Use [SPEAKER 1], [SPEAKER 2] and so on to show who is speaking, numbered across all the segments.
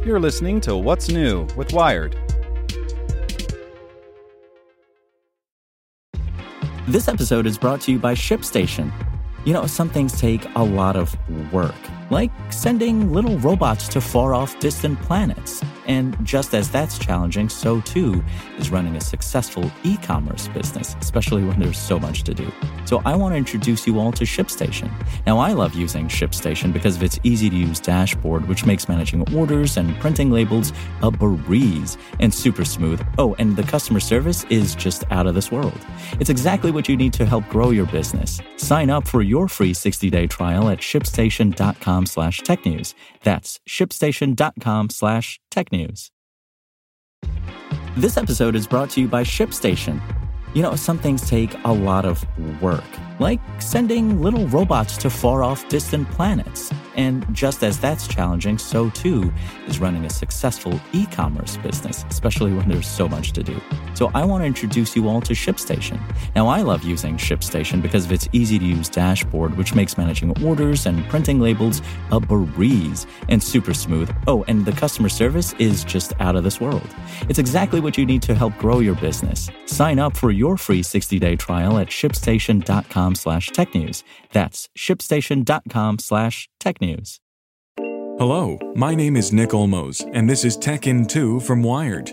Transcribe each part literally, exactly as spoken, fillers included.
[SPEAKER 1] You're listening to What's New with Wired.
[SPEAKER 2] This episode is brought to you by ShipStation. You know, some things take a lot of work, like sending little robots to far-off distant planets. And just as that's challenging, so too is running a successful e-commerce business, especially when there's so much to do. So I want to introduce you all to ShipStation. Now, I love using ShipStation because of its easy-to-use dashboard, which makes managing orders and printing labels a breeze and super smooth. Oh, and the customer service is just out of this world. It's exactly what you need to help grow your business. Sign up for your free sixty-day trial at shipstation.com slash technews. That's shipstation.com slash technews. This episode is brought to you by ShipStation. You know, some things take a lot of work, like sending little robots to far-off distant planets. And just as that's challenging, so too is running a successful e-commerce business, especially when there's so much to do. So I want to introduce you all to ShipStation. Now, I love using ShipStation because of its easy-to-use dashboard, which makes managing orders and printing labels a breeze and super smooth. Oh, and the customer service is just out of this world. It's exactly what you need to help grow your business. Sign up for your free sixty-day trial at shipstation.com slash technews. That's shipstation.com slash technews.
[SPEAKER 3] Hello, my name is Nick Olmos, and this is Tech In two from Wired.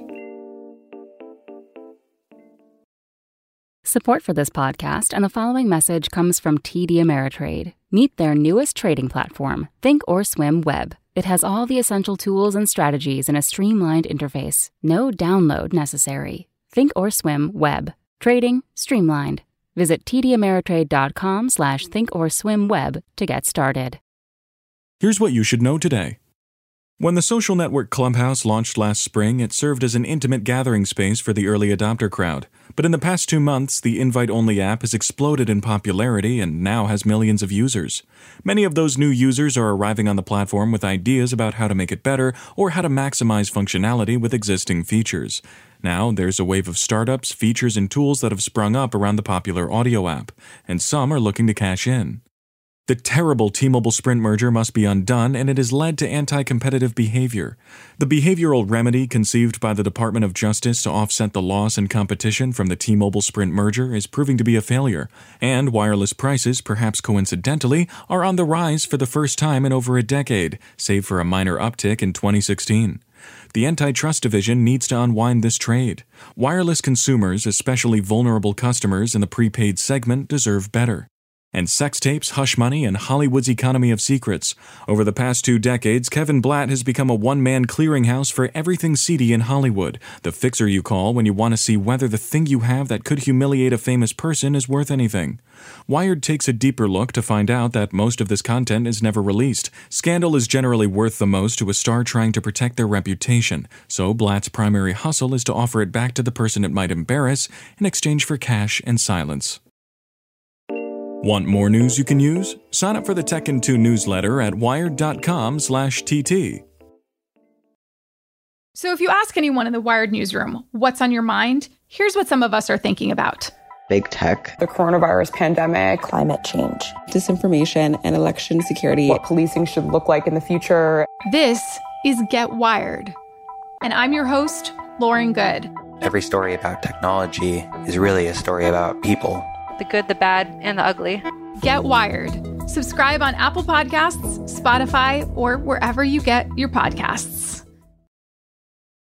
[SPEAKER 4] Support for this podcast and the following message comes from T D Ameritrade. Meet their newest trading platform, thinkorswim Web. It has all the essential tools and strategies in a streamlined interface. No download necessary. thinkorswim Web. Trading streamlined. Visit tdameritrade.com slash thinkorswimweb to get started.
[SPEAKER 3] Here's what you should know today. When the social network Clubhouse launched last spring, it served as an intimate gathering space for the early adopter crowd. But in the past two months, the invite-only app has exploded in popularity and now has millions of users. Many of those new users are arriving on the platform with ideas about how to make it better or how to maximize functionality with existing features. Now, there's a wave of startups, features, and tools that have sprung up around the popular audio app, and some are looking to cash in. The terrible T-Mobile Sprint merger must be undone, and it has led to anti-competitive behavior. The behavioral remedy conceived by the Department of Justice to offset the loss in competition from the T-Mobile Sprint merger is proving to be a failure, and wireless prices, perhaps coincidentally, are on the rise for the first time in over a decade, save for a minor uptick in twenty sixteen. The Antitrust Division needs to unwind this trade. Wireless consumers, especially vulnerable customers in the prepaid segment, deserve better. And sex tapes, hush money, and Hollywood's economy of secrets. Over the past two decades, Kevin Blatt has become a one-man clearinghouse for everything seedy in Hollywood, the fixer you call when you want to see whether the thing you have that could humiliate a famous person is worth anything. Wired takes a deeper look to find out that most of this content is never released. Scandal is generally worth the most to a star trying to protect their reputation, so Blatt's primary hustle is to offer it back to the person it might embarrass in exchange for cash and silence. Want more news you can use? Sign up for the Tech In two newsletter at wired.com slash TT.
[SPEAKER 5] So if you ask anyone in the Wired newsroom, what's on your mind? Here's what some of us are thinking about.
[SPEAKER 6] Big tech,
[SPEAKER 7] the coronavirus pandemic,
[SPEAKER 8] climate change, disinformation, and election security.
[SPEAKER 7] What policing should look like in the future.
[SPEAKER 5] This is Get Wired. And I'm your host, Lauren Good.
[SPEAKER 6] Every story about technology is really a story about people.
[SPEAKER 9] The good, the bad, and the ugly.
[SPEAKER 5] Get Wired. Subscribe on Apple Podcasts, Spotify, or wherever you get your podcasts.